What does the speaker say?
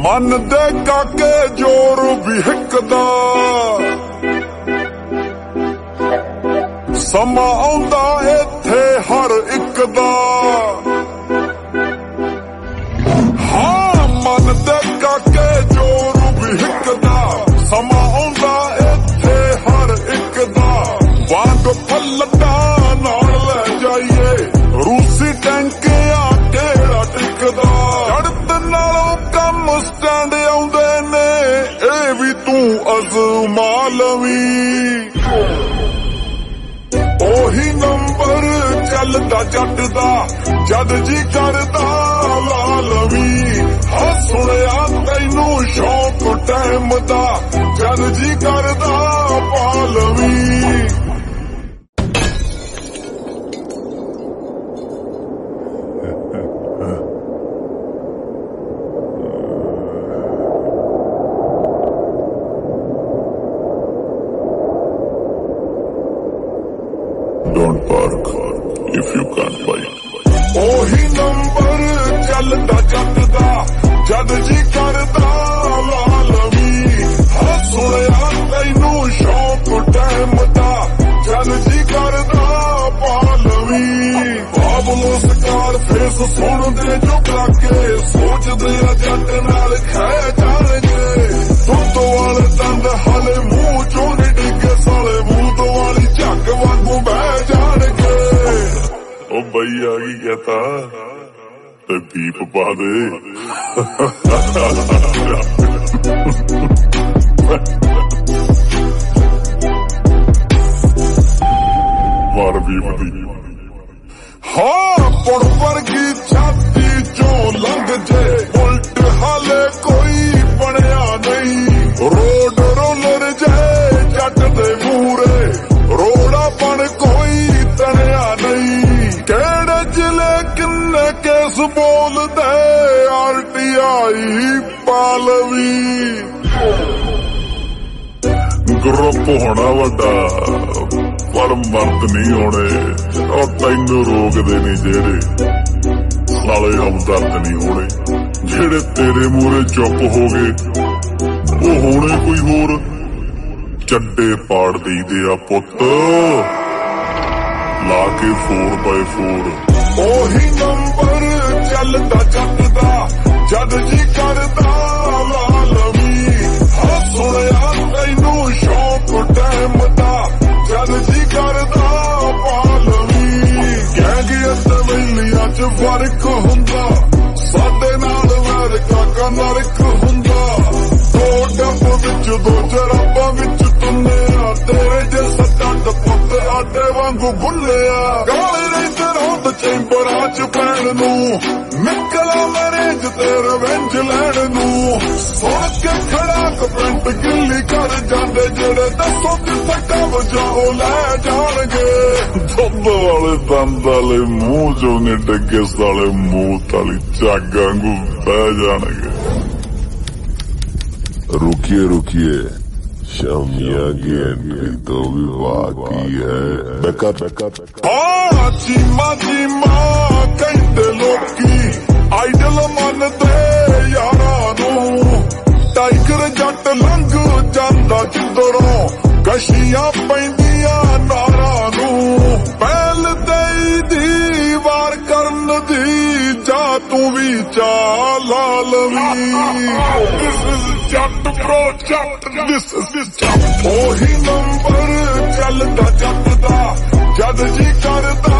मन दे काके जोर भी हिकदा समा आउंदा इत्थे हर इक दा हाँ मन दे काके जोर भी हिकदा समा आउंदा इत्थे हर इक दा वांग पलटा नाल ले जाइए रूसी टैंकिया केड़ा टिकदा चढ़त नालों कम स्टैंड आउंदे ने ए भी तू अज़मा लवीं ओही नंबर चलदा जट दा जद जी करदा ला लवीं हाँ सुनिया तैनू शौक टाइम दा जद जी करदा पा लवीं Don't park if you can't bike. ओही नंबर चलदा जट दा जद जी करदा ला लवीं हाँ सुनिया तैनू शौक टाइम दा जद जी करदा पा लवीं बाबलो सकार फेस सुनदे जो काके सोचदे जट नाल खै जाणगे दुध वाले दंद हाले मूंह चों नी डिगे साले मूंह वाली झग वांगू बह जाणगे ओ भैया की कहता ते दीप पा दे मार दीप दी हाँ पुड़ वर्गी छाती चो लंघ जे उल्ट हाले कोई बनया नहीं रोड रोलर जे जट दे मूरे रोड़ा बन कोई तनिया नहीं केड़े जिले किन्ने केस बोल दे RTI पालवी ग्रुप होना वड्डा पर मर्द नहीं होने और तैनू रोकदे नहीं जेड़े साले हमदर्द नहीं होने जेड़े तेरे मूरे चुप हो गए वो होने कोई होर चड्डे पाड़ दी दे आ पुत्त लाके 4x4 ओही नंबर चलदा जट दा जद जी करदा ला लवीं हाँ सुनिया तैनू शौक टाइम दा जद जी करदा पा लवीं गैंग अदवैलियां च फर्क हुंदा साडे नाल अमेरिका का नरक हुंदा दो डब्ब विच दो जराबां विच तुन्निया तेरे जैसा डंड पुत्त आटे वांगू भुल्लिया गाली नहीं तरह चैंबरां च पैण नू निकला मैरेज ते रिवेंज लैण नू सुण के खड़ाक पेंट गिल्ली कर जांदे जेड़े दसो किथे कब जाओ लै जाणगे दुध वाले दंद वाले मूंह चों नी डिगे साले मूंह ताली झग वांगू बह जाणगे रुकिए रुकिए शमिया की एंट्री तो भी बाकी है हाँ चीमा चीमा कहते लोकी आइडल मनदे यारा नू टाइगर जट लंघ जांदा जिधरों कशियां पैंदियां नारा नू पहल दई दीवार करन दी जा तू भी चाल This is Jatt bro Jatt this is जट ओही नंबर चलदा जट दा जद जी करदा